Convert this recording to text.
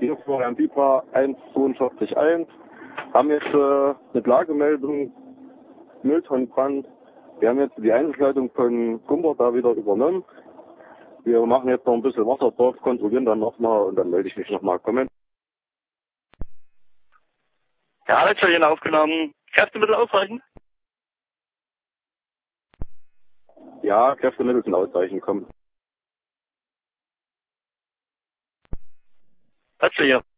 hier Florian Bieber 142.1. Haben jetzt eine Lagemeldung, Mülltonnenbrand. Wir haben jetzt die Einsatzleitung von Gumber da wieder übernommen. Wir machen jetzt noch ein bisschen Wasser drauf, kontrollieren dann nochmal und dann melde ich mich nochmal. Kommen. Ja, Italien aufgenommen. Kräftemittel ausreichend? Ja, Kräftemittel sind ausreichend, kommen. Italien.